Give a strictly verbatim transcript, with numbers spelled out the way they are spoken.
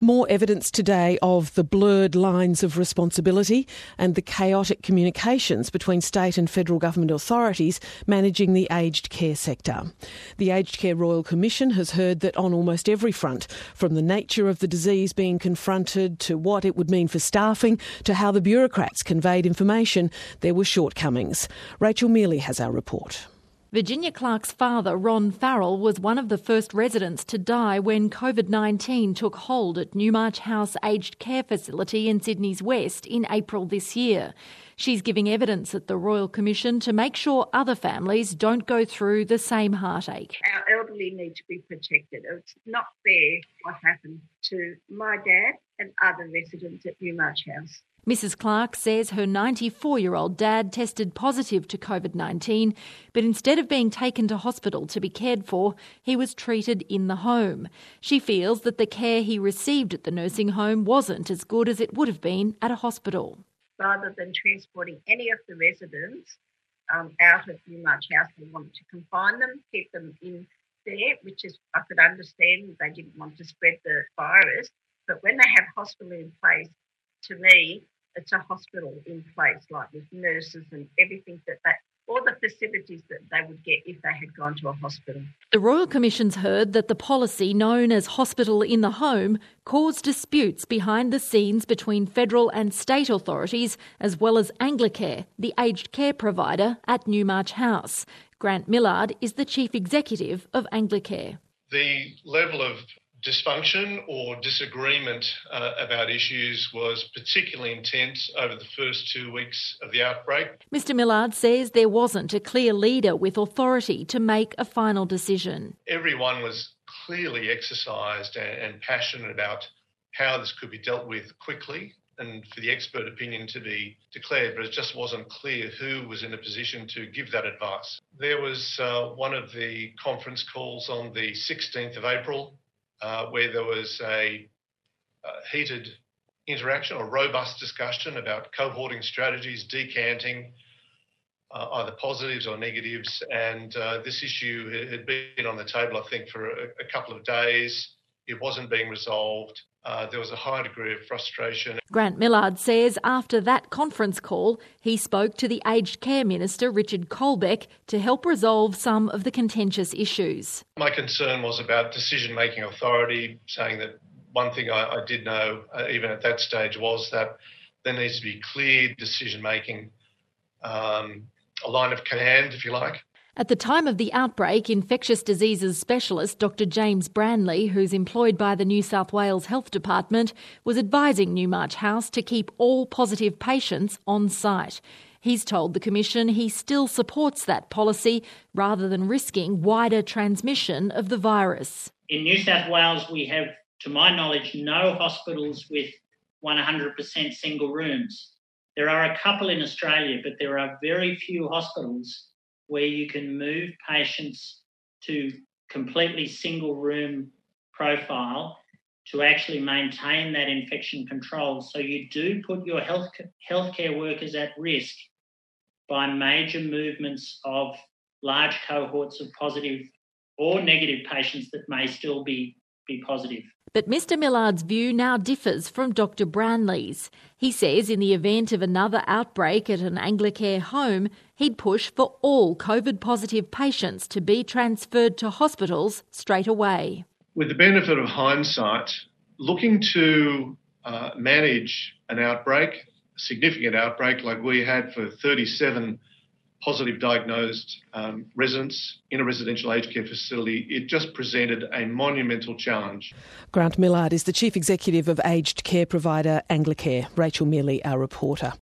More evidence today of the blurred lines of responsibility and the chaotic communications between state and federal government authorities managing the aged care sector. The Aged Care Royal Commission has heard that on almost every front, from the nature of the disease being confronted to what it would mean for staffing to how the bureaucrats conveyed information, there were shortcomings. Rachel Mealy has our report. Virginia Clark's father, Ron Farrell, was one of the first residents to die when COVID nineteen took hold at Newmarch House Aged Care Facility in Sydney's West in April this year. She's giving evidence at the Royal Commission to make sure other families don't go through the same heartache. Our elderly need to be protected. It's not fair what happened to my dad and other residents at Newmarch House. Missus Clark says her ninety-four-year-old dad tested positive to COVID nineteen, but instead of being taken to hospital to be cared for, he was treated in the home. She feels that the care he received at the nursing home wasn't as good as it would have been at a hospital. Rather than transporting any of the residents um, out of Newmarch House, they wanted to confine them, keep them in there, which is, I could understand, they didn't want to spread the virus. But when they have hospital in place, to me, it's a hospital in place, like with nurses and everything that they, all the facilities that they would get if they had gone to a hospital. The Royal Commission's heard that the policy known as hospital in the home caused disputes behind the scenes between federal and state authorities, as well as Anglicare, the aged care provider at Newmarch House. Grant Millard is the chief executive of Anglicare. The level of dysfunction or disagreement uh, about issues was particularly intense over the first two weeks of the outbreak. Mister Millard says there wasn't a clear leader with authority to make a final decision. Everyone was clearly exercised and, and passionate about how this could be dealt with quickly and for the expert opinion to be declared, but it just wasn't clear who was in a position to give that advice. There was uh, one of the conference calls on the sixteenth of April, Uh, where there was a uh, heated interaction or robust discussion about cohorting strategies, decanting uh, either positives or negatives. And uh, this issue had been on the table, I think, for a, a couple of days. It wasn't being resolved. Uh, there was a high degree of frustration. Grant Millard says after that conference call, he spoke to the Aged Care Minister, Richard Colbeck, to help resolve some of the contentious issues. My concern was about decision-making authority, saying that one thing I, I did know, uh, even at that stage, was that there needs to be clear decision-making, um, a line of command, if you like. At the time of the outbreak, infectious diseases specialist Doctor James Branley, who's employed by the New South Wales Health Department, was advising Newmarch House to keep all positive patients on site. He's told the Commission he still supports that policy rather than risking wider transmission of the virus. In New South Wales, we have, to my knowledge, no hospitals with one hundred percent single rooms. There are a couple in Australia, but there are very few hospitals where you can move patients to completely single room profile to actually maintain that infection control. So you do put your health healthcare workers at risk by major movements of large cohorts of positive or negative patients that may still be, be positive. But Mister Millard's view now differs from Doctor Branley's. He says in the event of another outbreak at an Anglicare home, he'd push for all COVID-positive patients to be transferred to hospitals straight away. With the benefit of hindsight, looking to uh, manage an outbreak, a significant outbreak like we had for thirty-seven positive diagnosed um, residents in a residential aged care facility, it just presented a monumental challenge. Grant Millard is the chief executive of aged care provider Anglicare. Rachel Mealy, our reporter.